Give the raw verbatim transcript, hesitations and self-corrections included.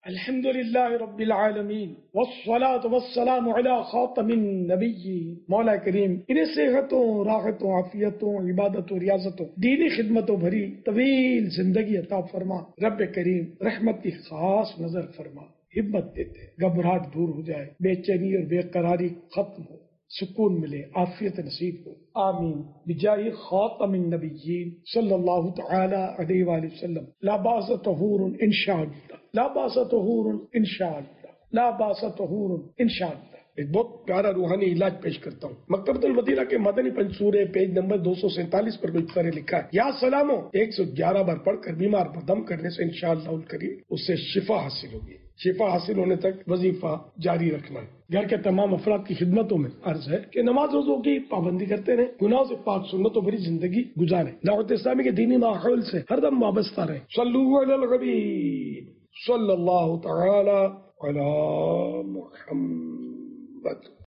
الحمد للہ رب العالمین والصلاة والسلام علی خاتم النبیین۔ مولا کریم انہیں صحتوں، راحتوں، عافیتوں، عبادتوں، ریاضتوں، دینی خدمتوں بھری طویل زندگی عطا فرما۔ رب کریم رحمت کی خاص نظر فرما، ہمت دیتے، گھبراہٹ دور ہو جائے، بے چینی اور بے قراری ختم ہو، سکون ملے، عافیت نصیب ہو، آمین بجاہ خاتم النبیین صلی اللہ تعالی علیہ وآلہ وسلم۔ لا باس طہور انشاءاللہ، لا باس طہور انشاءاللہ، لا باس طہور انشاءاللہ۔ ایک بہت پیارا روحانی علاج پیش کرتا ہوں۔ مکتبۃ المدینہ کے مدنی پنصورے پیج نمبر دو سو سینتالیس پر کوئی طرح لکھا ہے، یا سلامو ایک سو گیارہ بار پڑھ کر بیمار پر دم کرنے سے انشاءاللہ الکریم اس سے شفا حاصل ہوگی۔ شفا حاصل ہونے تک وظیفہ جاری رکھنا ہے۔ گھر کے تمام افراد کی خدمتوں میں عرض ہے کہ نماز روزوں کی پابندی کرتے رہیں، گناہوں سے پاک سنتوں بھری زندگی گزاریں، دعوت اسلامی کے دینی ماحول سے ہر دم وابستہ رہیں۔ صلو علی الحبیب صلی اللہ تعالی علی محمد۔